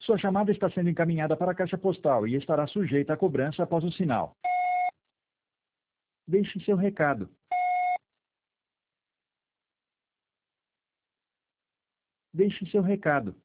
Sua chamada está sendo encaminhada para a caixa postal e estará sujeita a cobrança após o sinal. Deixe seu recado. Deixe seu recado.